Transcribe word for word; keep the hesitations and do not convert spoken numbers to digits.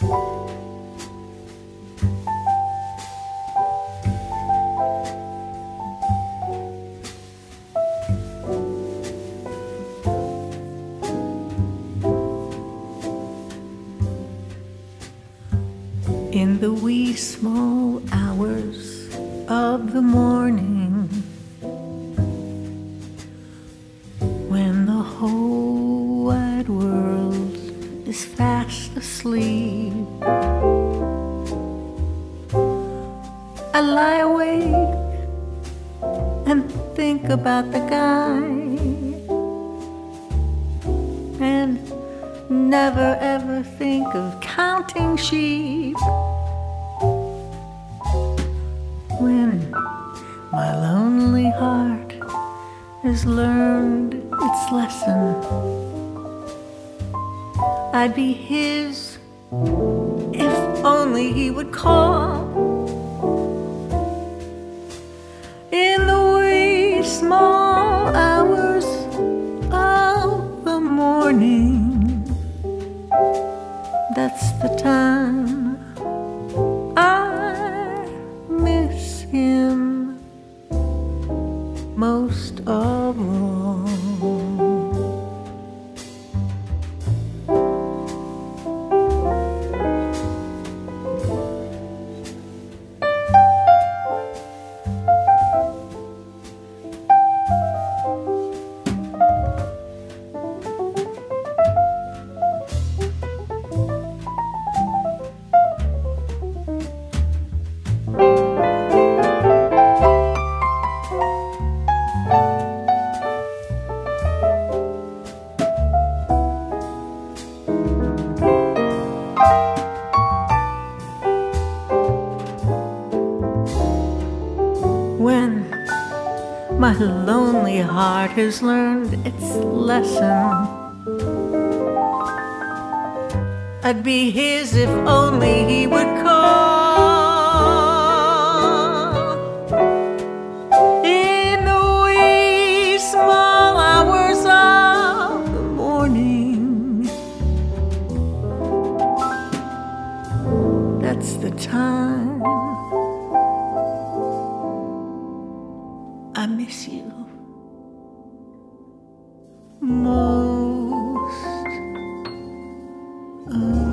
In the wee small hours of the morning, when the whole wide world is fast asleep, I lie awake and think about the guy, and never ever think of counting sheep. When my lonely heart has learned its lesson, I'd be his if only he would call. In the wee small hours of the morning, that's the time I miss him most of all. When my lonely heart has learned its lesson, I'd be his if only he would call. In the wee small hours of the morning, that's the time I miss you most.